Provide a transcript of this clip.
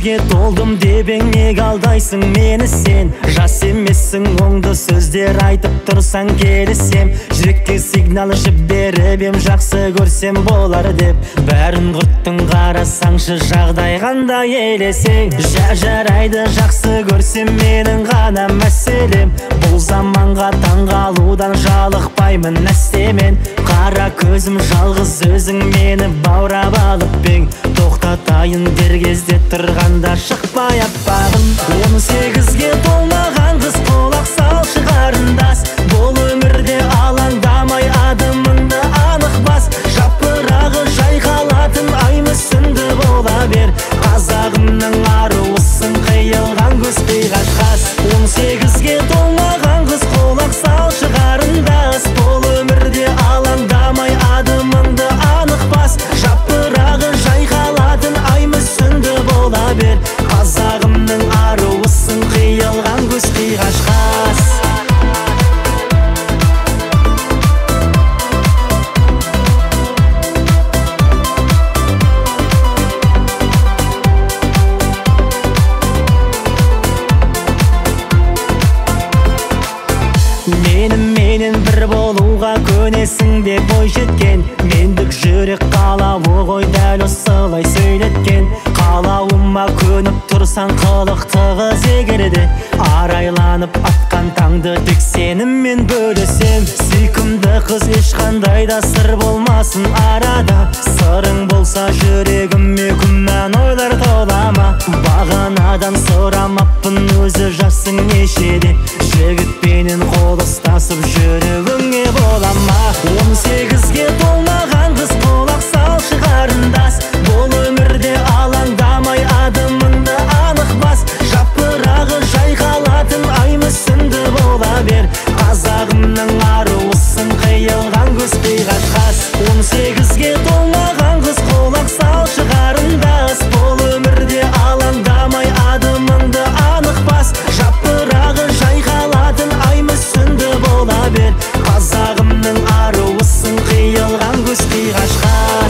18-ге толдым дебең неге алдайсың мені сен? Жас емессің, оңды сөздер айтып тұрсаң келісем. Жүрекке сигнал жіберіп ем, жақсы көрсем болар деп. Бәрін құрттың, қарасаңшы жағдай қандай елесең. Жарайды, жақсы көрсем менің ғана мәселем. Бұл заманға таңғалудан жалықпаймын әстемен. Қара көзім жалғыз өзің мені баурап алып бең. Тоқтатайын дер кезде тұрғанда шықпай аппағым. 18-ге толмаған қыз құлақ салшы қарындас. Бұл өмірде алаңдамай адымыңды анық бас. Жапырағы жайқалатын ай мүсінді бола бер. Қазағымның аруысың, қиылған көз қиғаш. 18-ге толмаған қыз құлақ салшы қарындас. Бұл өмірде алаңдамай адымыңды анық бас. Жапырағы жайқалатын ай мүсінді бола бер. Қазағымның аруысың, қиылған көз қиғаш. Менің бір болуға көнесің деп ой жеткен. Мендік жүрек қалауы ғой дәл осылай сөйлеткен. Қалауыма көніп тұрсаң қылықты қыз егерде. Арайланып атқан таңды тек сеніммен бөлісем. Сүйкімді қыз ешқандай да сыр болмасын арада. Сырың болса жүрегіме күмән ойлар толама. Бағанадан сұрамаппын, өзі жасың нешеде. Жігітпенен қол ұстасып жүрегіңе бола ма? 18-ге толмаған қыз құлақ салшы қарындас. Бұл өмірде алаңдамай адымыңды анық бас. Жапырағы жайқалатын ай мүсінді бола бер. Қазағымның аруысың, қиылған көз қиғаш. 18-ге толмаған қыз құлақ салшы қарындас. Бұл өмірде алаңдамай адымыңды анық бас. Жапырағы жайқалатын ай мүсінді бола бер. Қазағымның аруысың, қиылған көз қиғаш.